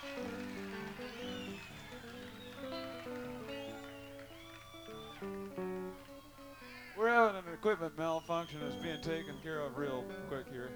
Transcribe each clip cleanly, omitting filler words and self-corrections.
We're having an equipment malfunction that's being taken care of real quick here.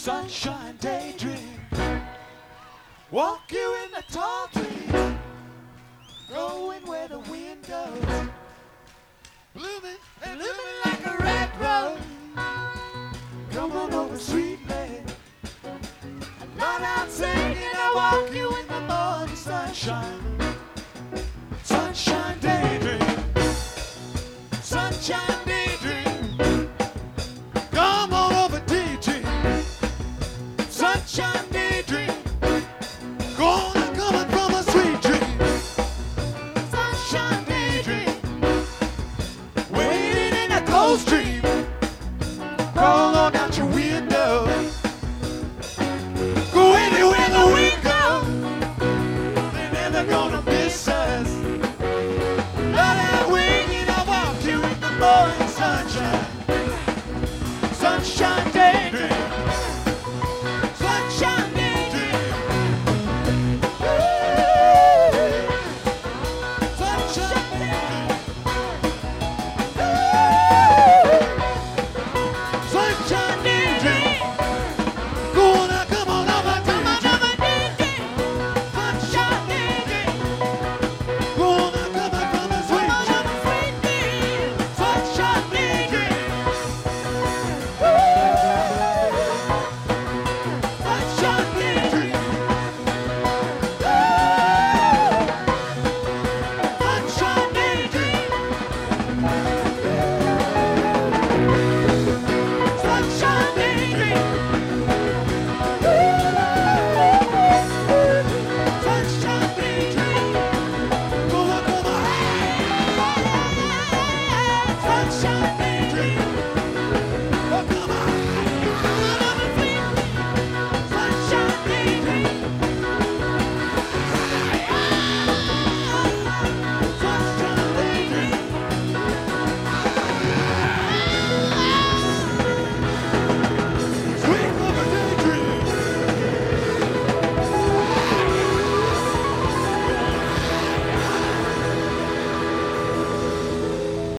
sunshine daydream. Walk you in the tall trees, going where the wind goes, blooming and blooming like a red rose. Come on over, sweet lady. I'm not out singing, I walk you in the morning sunshine. Sunshine daydream, sunshine daydream. Come on over, daydream, sunshine daydream. Gonna coming from a sweet dream, sunshine daydream. Waiting in a cold stream, crawl on out your window. Go anywhere the wind goes, they're never gonna miss us. Not out winging, I walk you in the morning sunshine, sunshine.